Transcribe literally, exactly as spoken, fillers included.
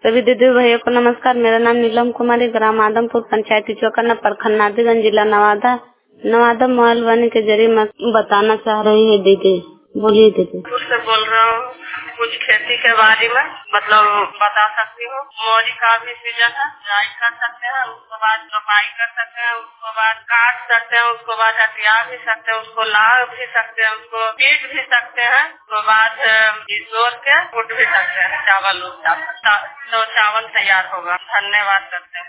सभी दीदी भैया को नमस्कार। मेरा नाम नीलम कुमारी, ग्राम आदमपुर, पंचायती चौकन्ना, प्रखंड नादिगंज, जिला नवादा। नवादा मोबाइल वाणी के जरिए मैं बताना चाह रही है दीदी। बोलिए दीदी। उससे बोल रहा हूँ, कुछ खेती के बारे में मतलब बता सकती हूँ। मोरी का भी सीजन है, राई कर सकते हैं, उसके बाद रोपाई कर सकते हैं, उसके बाद काट सकते हैं, उसके बाद हटिया भी सकते हैं, उसको ला भी सकते हैं, उसको पीट भी सकते हैं, उसके बाद जोड़ के कुट भी सकते हैं। चावल तो चावल तैयार होगा। धन्यवाद करते हैं।